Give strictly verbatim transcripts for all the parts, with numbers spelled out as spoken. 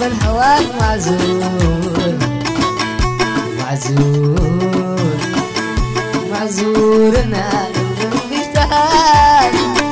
الهواك معزول معزول معزول انا لو قلبي اشتهاك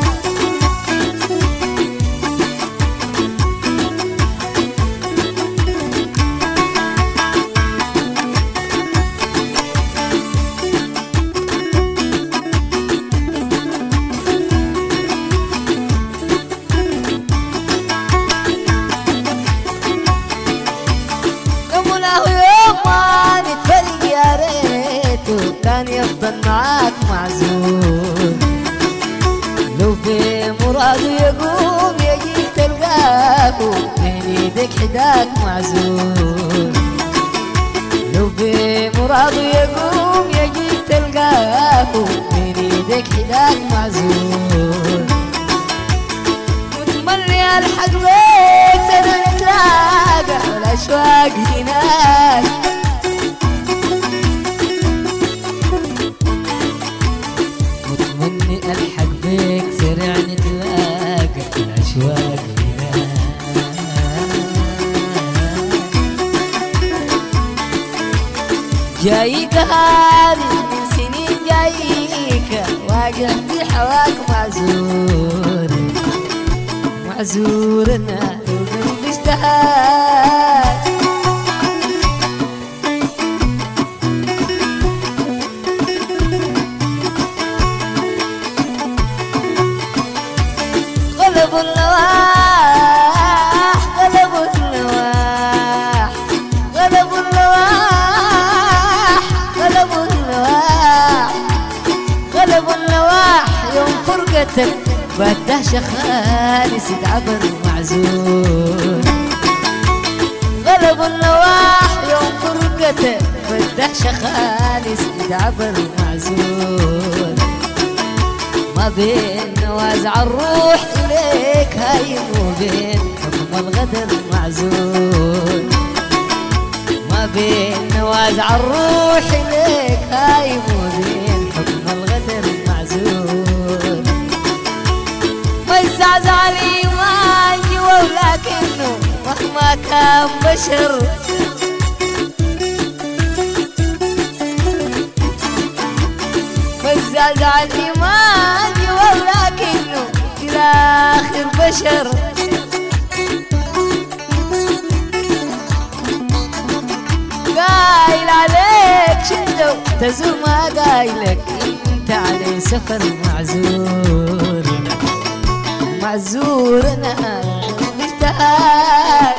كان يفضل معاك معزول لو بمراده يقوم يجيك تلقاه بين ايدك حداك معزول لو بمراده يقوم يجيك تلقاه بين ايدك حداك معزول متمني الحق بيك سنة نتلاقى والاشواق هناك الحق بيك سريع نتلاقى الاشواق هناك جايك هذه من سنين جايك واقع في حواك معزور معزور انا وقلبي اشتهاك قلب النواح قلب النواح قلب النواح قلب النواح قلب النواح يوم فرقتك بالدهشة خالص يتعبر معزول قلب النواح يوم فرقتك بالدهشة خالص يتعبر معزول ما بين نوازع الروح إليك هايم وبين حكم الغدر معزول ما بين نوازع الروح إليك هايم وبين حكم الغدر معزول ما يزعزع الإيمان جوا ولكنه مهما كان بشر ما يزعزع الإيمان ولكنه إلى آخر بشر قايل عليك شدة تزور ما قايلك انت علي سفر معزور معزور انا مشتاق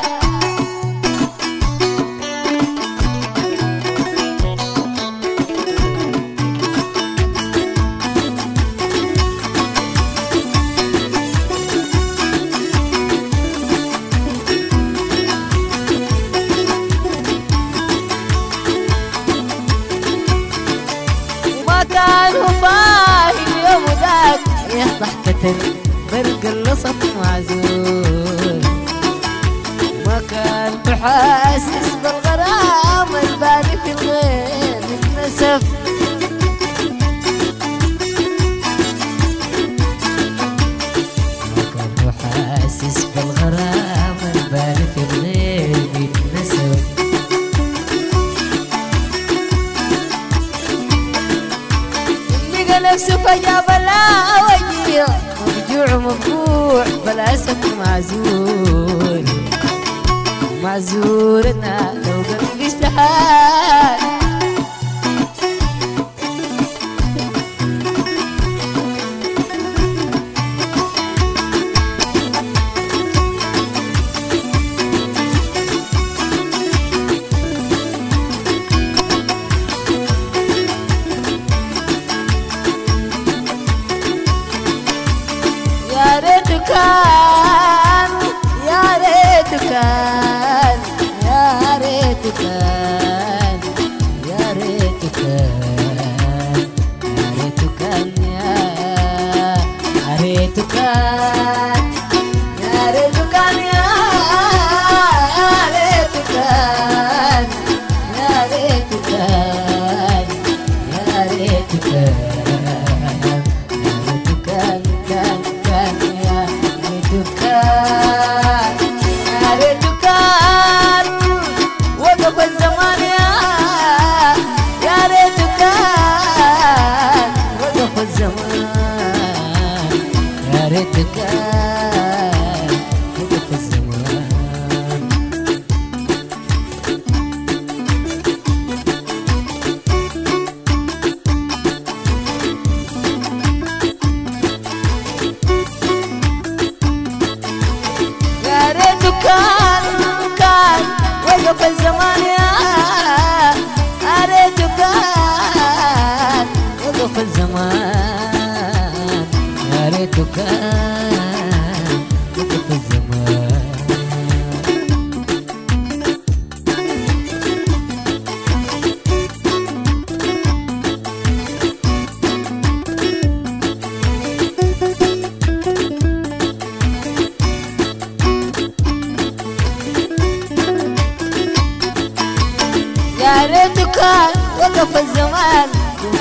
كان هفاه اليوم ذاك يا ضحكة برق اللصق معزول ما كان بحاسس بالغرام البالي في الغير اتنسف ما كان بحاسس بالغرام البالي في الغير اتنسف نفسه فجأة بلا وجيه مفجوع ومفجوع بلا أسف معزول معزولنا لو قلبي اشتهاك يا ريت كان يا ريت كان يا ريت كان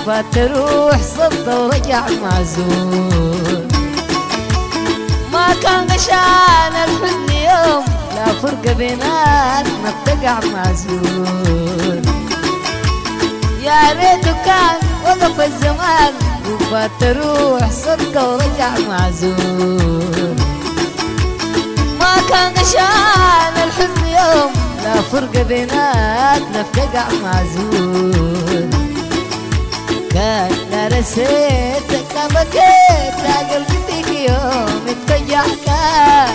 وفات تروح صدى ورجع معزول. ما كان غشان الحزن يوم لا فرقة بيناتنا بتقع معزول. يا ريته كان وقف الزمان وفات تروح صدى ورجع معزول. ما كان غشان الحزن يوم لا فرقة بيناتنا بتقع معزول. كان لا رسيتك لا بكيت لا قلبي فيك يوم اتفجع. كان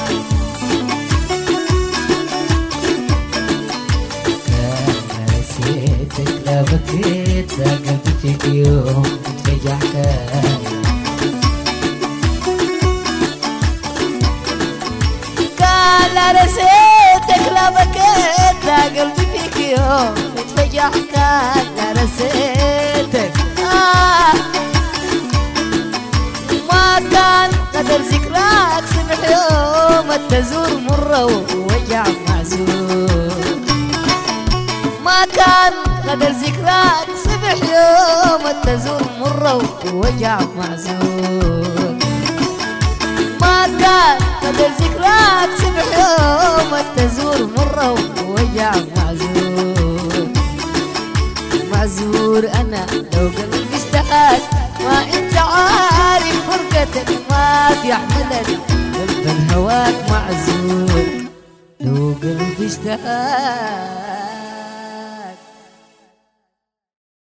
كان لا رسيتك لا بكيت لا قلبي فيك يوم اتفجع. كان لا رسيتك لا بكيت لا قلبي فيك يوم اتفجع. كان لا رسيتك آه ما كان قدر ذكراك سمح يوم التزور مرة ووجع معزول. ما كان قدر ذكراك سمح يوم التزور مرة ووجع معزول. ما كان قدر ذكراك سمح يوم التزور مرة ووجع معزول. معزول أنا لو قلبي اشتهاك ما انت عارف فرقتك ما بيحملك قلب هواك معزول. لو قلبي اشتهاك